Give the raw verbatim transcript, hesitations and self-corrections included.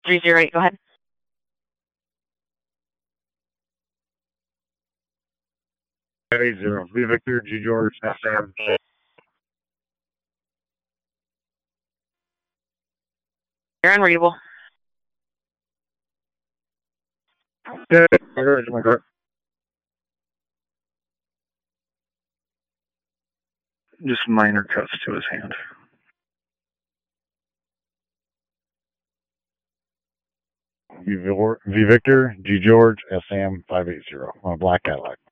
three zero eight, go ahead. five eight zero, V Victor, G George, S M. You're unreadable. Okay, my car. Just minor cuts to his hand. V Victor, G George, S M five eight zero on a black Cadillac.